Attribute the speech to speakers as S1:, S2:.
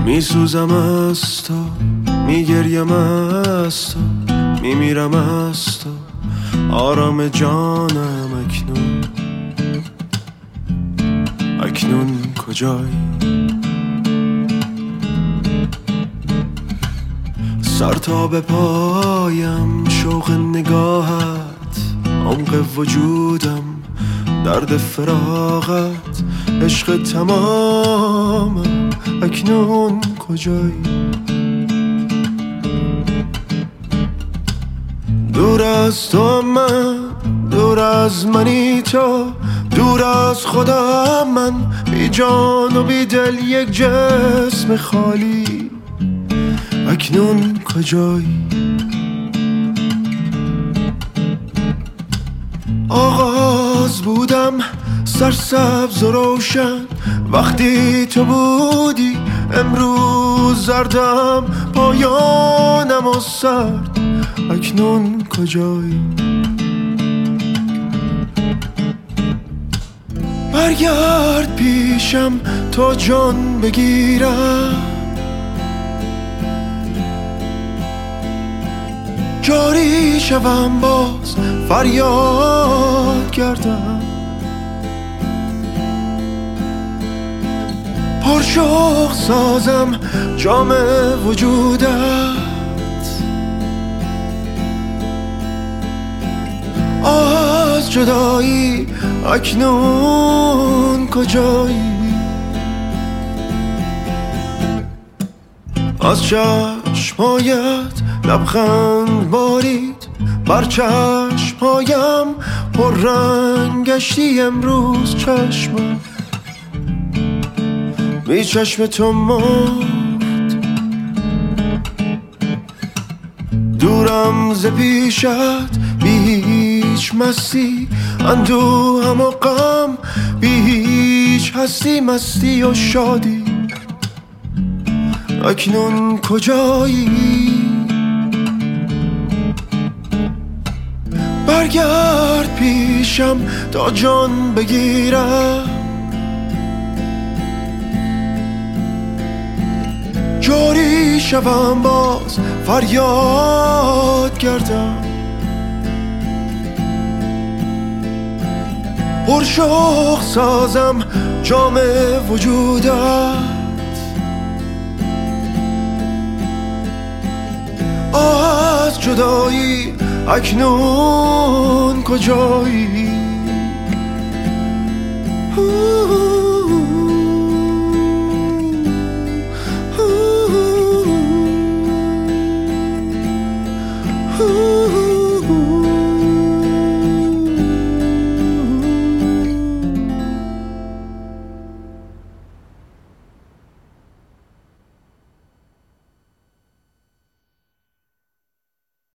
S1: میسوزم از تو، میگریم از تو، میمیرم از تو، آرام جانم اکنون. اکنون کجایی؟ سر تا به پایم شوق نگاهت، عمق وجودم درد فراغت، عشق تمامم اکنون کجایی؟ دور از تو من، دور از منی تو، دور از خودم من، بی جان و بی دل یک جسم خالی. اکنون کجایی؟ آغاز بودم سرسبز و روشن، وقتی تو بودی. امروز زردم، پایانم و سرد. اکنون کجایی؟ برگرد پیشم تا جان بگیرم، جاری شوم باز فریاد کردم. پرشوق سازم جام وجودت، از جدایی اکنون کجایی؟ از چشمهایت لبخند بارید بر چشمهایم، پر رنگ گشتی امروز چشمم، بی چشم تو مرد. دورم ز پیشت بی هیچ مستی، اندوهم و غم بی هیچ هستی، مستی و شادی. اکنون کجایی؟ برگرد پیشم تا جان بگیرم، جاری شوم باز فریاد کردم. پرشوق سازم جام وجودت، از جدایی اکنون کجایی؟